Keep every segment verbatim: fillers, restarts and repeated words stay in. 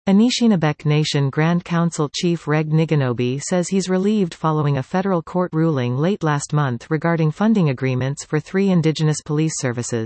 Anishinabek Nation Grand Council Chief Reg Niganobi says he's relieved following a federal court ruling late last month regarding funding agreements for three indigenous police services.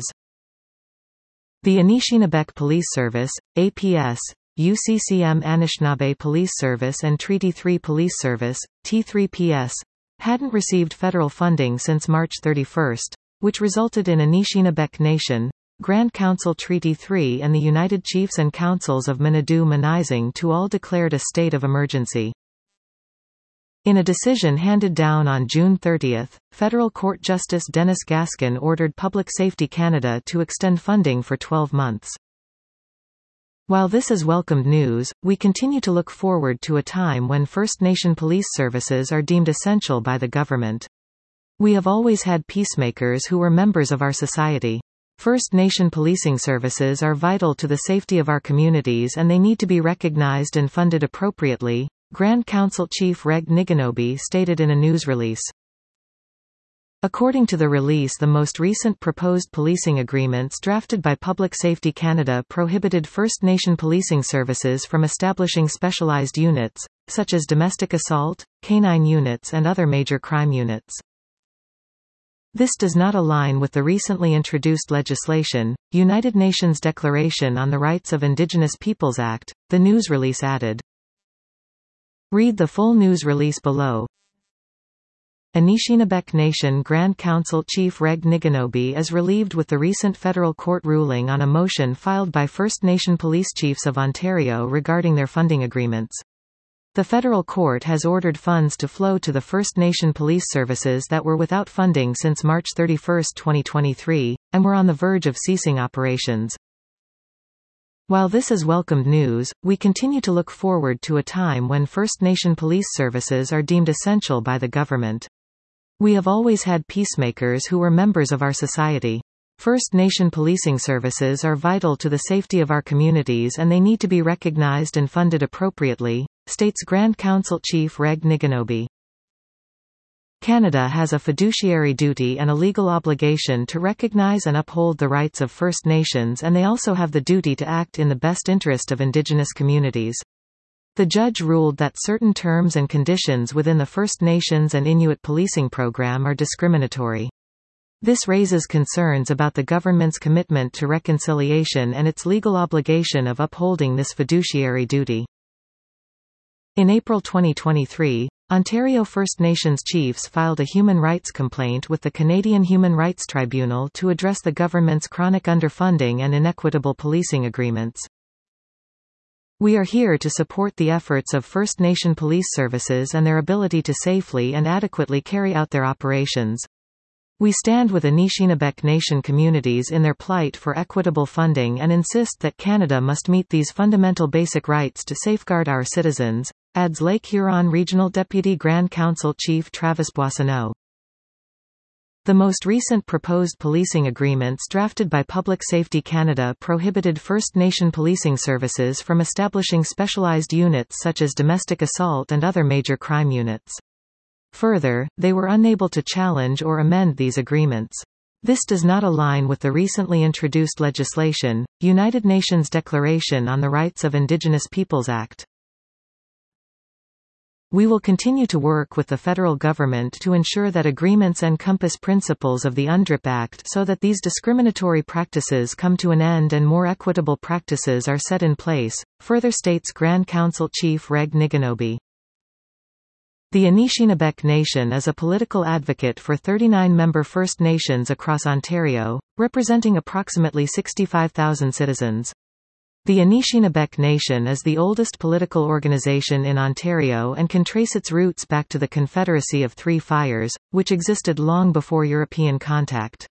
The Anishinabek Police Service, A P S, U C C M Anishinaabe Police Service and Treaty three Police Service, T three P S, hadn't received federal funding since March thirty-first, which resulted in Anishinabek Nation, Grand Council Treaty three and the United Chiefs and Councils of Manadu-Manizing to all declared a state of emergency. In a decision handed down on June thirtieth, Federal Court Justice Dennis Gaskin ordered Public Safety Canada to extend funding for twelve months. While this is welcomed news, we continue to look forward to a time when First Nation police services are deemed essential by the government. We have always had peacemakers who were members of our society. First Nation policing services are vital to the safety of our communities and they need to be recognized and funded appropriately, Grand Council Chief Reg Niganobi stated in a news release. According to the release, the most recent proposed policing agreements drafted by Public Safety Canada prohibited First Nation policing services from establishing specialized units, such as domestic assault, canine units and other major crime units. This does not align with the recently introduced legislation, United Nations Declaration on the Rights of Indigenous Peoples Act, the news release added. Read the full news release below. Anishinabek Nation Grand Council Chief Reg Niganobi is relieved with the recent federal court ruling on a motion filed by First Nation Police Chiefs of Ontario regarding their funding agreements. The federal court has ordered funds to flow to the First Nation police services that were without funding since March thirty-first twenty twenty-three, and were on the verge of ceasing operations. While this is welcomed news, we continue to look forward to a time when First Nation police services are deemed essential by the government. We have always had peacemakers who were members of our society. First Nation policing services are vital to the safety of our communities and they need to be recognized and funded appropriately, states Grand Council Chief Reg Niganobi. Canada has a fiduciary duty and a legal obligation to recognize and uphold the rights of First Nations, and they also have the duty to act in the best interest of Indigenous communities. The judge ruled that certain terms and conditions within the First Nations and Inuit policing program are discriminatory. This raises concerns about the government's commitment to reconciliation and its legal obligation of upholding this fiduciary duty. In April twenty twenty-three, Ontario First Nations chiefs filed a human rights complaint with the Canadian Human Rights Tribunal to address the government's chronic underfunding and inequitable policing agreements. We are here to support the efforts of First Nation police services and their ability to safely and adequately carry out their operations. We stand with Anishinabek Nation communities in their plight for equitable funding and insist that Canada must meet these fundamental basic rights to safeguard our citizens, adds Lake Huron Regional Deputy Grand Council Chief Travis Boissonneau. The most recent proposed policing agreements drafted by Public Safety Canada prohibited First Nation policing services from establishing specialized units such as domestic assault and other major crime units. Further, they were unable to challenge or amend these agreements. This does not align with the recently introduced legislation, United Nations Declaration on the Rights of Indigenous Peoples Act. We will continue to work with the federal government to ensure that agreements encompass principles of the UNDRIP Act so that these discriminatory practices come to an end and more equitable practices are set in place, further states Grand Council Chief Reg Niganobi. The Anishinabek Nation is a political advocate for thirty-nine member First Nations across Ontario, representing approximately sixty-five thousand citizens. The Anishinabek Nation is the oldest political organization in Ontario and can trace its roots back to the Confederacy of Three Fires, which existed long before European contact.